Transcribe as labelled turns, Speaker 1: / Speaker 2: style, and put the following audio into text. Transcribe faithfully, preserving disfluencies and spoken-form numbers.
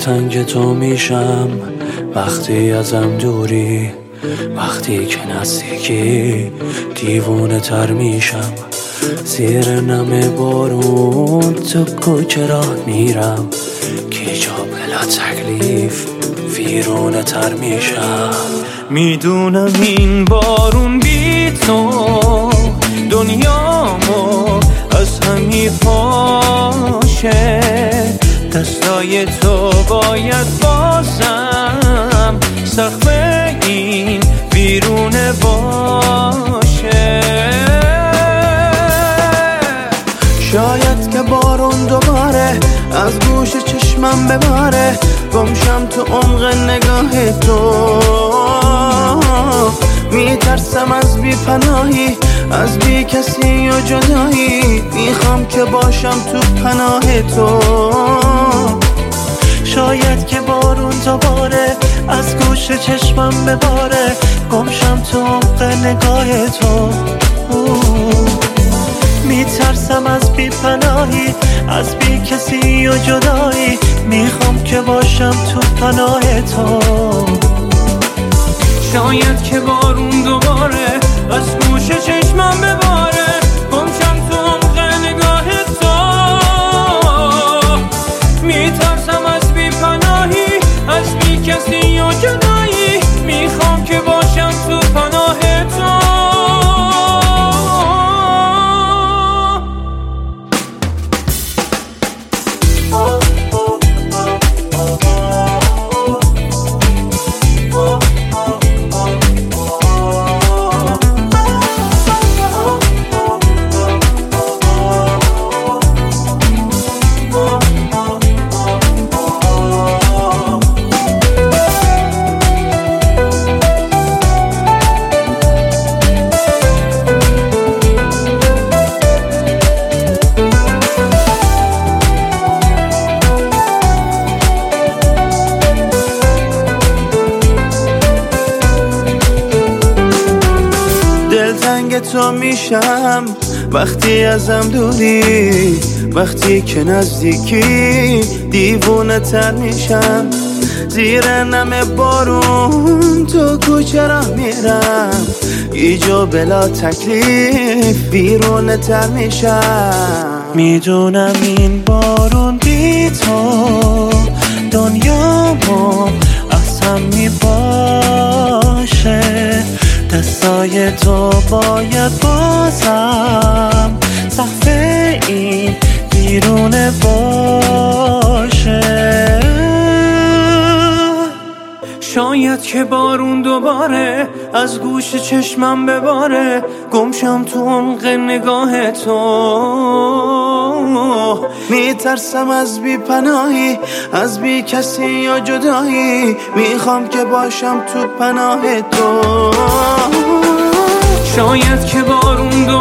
Speaker 1: دلتنگ تو میشم وقتی ازم دوری، وقتی که نزدیکی دیوونه تر میشم. زیر نم بارون تو کوچه راه میرم، کی جا بلا تکلیف ویرونه تر میشم. میدونم این بارون بی تو دنیامو از هم میپاشه، دستای تو باید بازم سقف این ویرونه باشه.
Speaker 2: شاید که بارون دوباره از گوش چشمم بباره، گمشم تو عمق نگاه تو. میترسم از بی پناهی، از بی کسی و جدایی، میخوام که باشم تو پناه تو.
Speaker 1: شاید که بارون دوباره از گوش چشمم بباره، گمشم تو عمق نگاه تو. میترسم از بی پناهی، از بی کسی و جدایی، میخوام که باشم تو پناه تو.
Speaker 3: شاید که بارون دوباره از گوش چشمم بباره، گمشم تو عمق نگاه تو. میترسم از بی پناهی، از بی کسی و جدایی، میخوام که باشم تو پناه تو.
Speaker 2: دلتنگ تو میشم وقتی ازم دوری، وقتی که نزدیکی دیوونه تر میشم. زیر نم بارون تو کوچه راه میرم، ایجا بلا تکلیف ویرونه تر میشم.
Speaker 1: میدونم این بارون بی تو دنیامو از هم میپاشه، دستای تو باید بازم سقف این ویرونه باشه.
Speaker 3: شاید که بارون دوباره از گوش چشمم بباره، گمشم تو عمق نگاه تو.
Speaker 2: میترسم از بی پناهی، از بی کسی یا جدایی، میخوام که باشم تو پناه تو.
Speaker 3: شاید که بارون دوباره